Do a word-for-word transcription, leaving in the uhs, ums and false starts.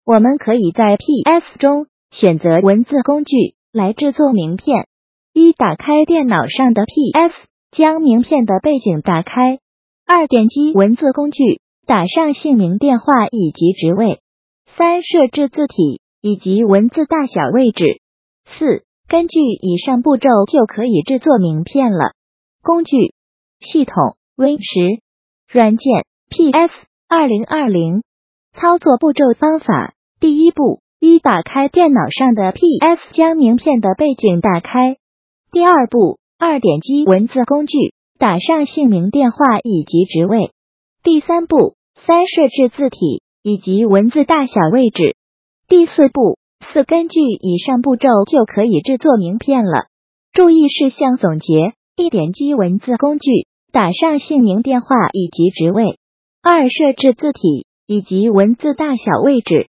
我们可以在 P S 中选择文字工具来制作名片。一、打开电脑上的 P S， 将名片的背景打开。二、点击文字工具，打上姓名、电话以及职位。三、设置字体以及文字大小位置。四、根据以上步骤就可以制作名片了。工具：系统 Win 十，软件 P S 二零二零。操作步骤方法：第一步，一、打开电脑上的 P S， 将名片的背景打开。第二步，二、点击文字工具，打上姓名、电话以及职位。第三步，三、设置字体以及文字大小位置。第四步，四、根据以上步骤就可以制作名片了。注意事项总结：一、点击文字工具，打上姓名、电话以及职位。二、设置字体以及文字大小位置。